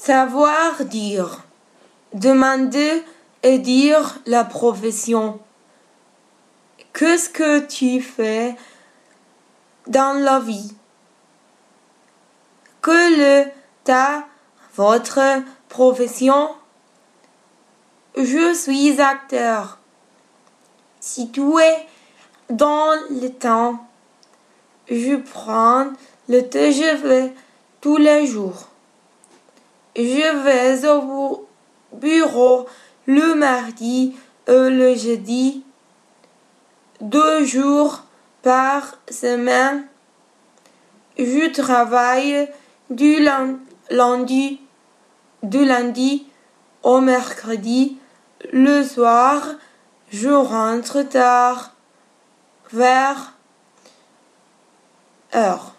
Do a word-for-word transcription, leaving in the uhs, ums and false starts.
Savoir dire. Demander et dire la profession. Qu'est-ce que tu fais dans la vie? Quelle est ta, votre profession? Je suis acteur. Situé dans le temps. Je prends le T G V tous les jours. Je vais au bureau le mardi et le jeudi, deux jours par semaine. Je travaille du lundi, du lundi au mercredi. Le soir, je rentre tard, vers heure.